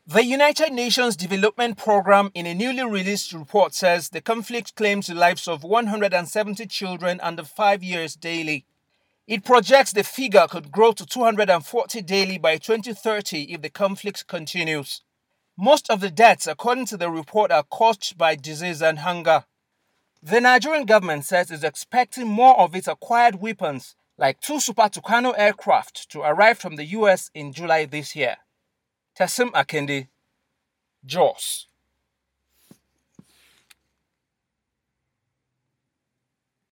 The United Nations Development Programme in a newly released report says the conflict claims the lives of 170 children under 5 years daily. It projects the figure could grow to 240 daily by 2030 if the conflict continues. Most of the deaths, according to the report, are caused by disease and hunger. The Nigerian government says it's expecting more of its acquired weapons, like 2 Super Tucano aircraft, to arrive from the US in July this year. Tessim Akinde, Jos.